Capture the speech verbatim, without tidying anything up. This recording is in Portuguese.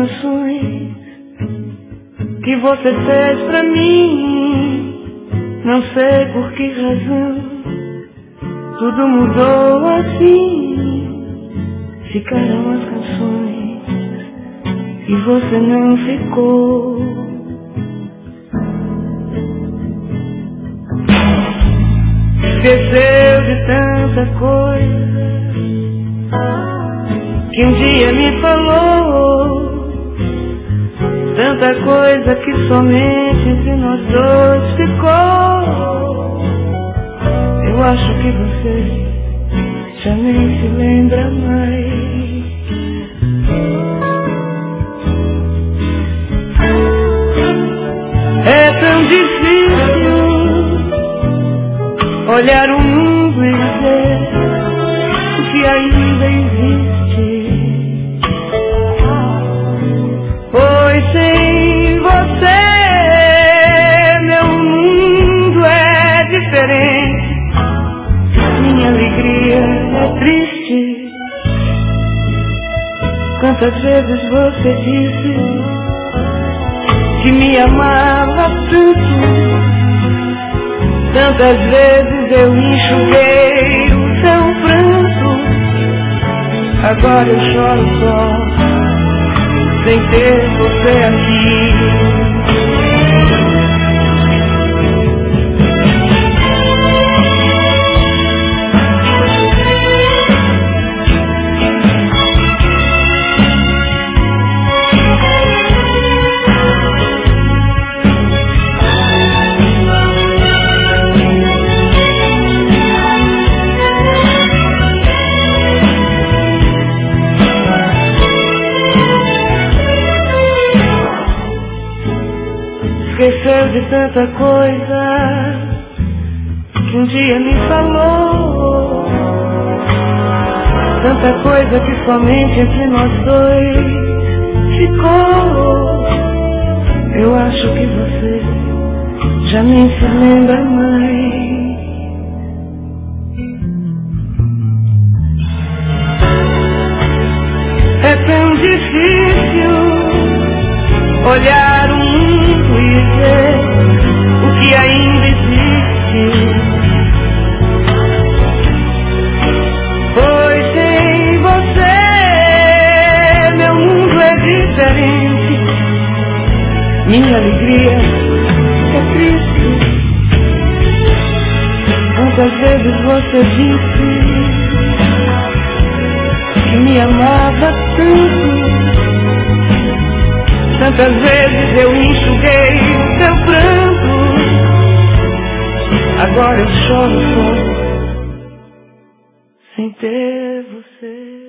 canções que você fez pra mim. Não sei por que razão tudo mudou assim. Ficaram as canções e você não ficou. Esqueceu de tanta coisa que um dia me falou, tanta coisa que somente entre nós dois ficou. Eu acho que você já nem se lembra mais. É tão difícil olhar o mundo e ver o que ainda existe, pois sem você meu mundo é diferente. Minha alegria é triste. Quantas vezes você disse que me amava tanto, tantas vezes eu enxuguei o seu pranto. Agora eu choro só, sem ter você aqui. Esqueceu de tanta coisa que um dia me falou, tanta coisa que somente entre nós dois ficou. Eu acho que você já nem se lembra mais. É tão difícil olhar o mundo e ver o que ainda existe, pois sem você meu mundo é diferente. Minha alegria é triste. Quantas vezes você disse que me amava tanto, tantas vezes eu enxuguei o seu pranto. Agora eu choro só, sem ter você.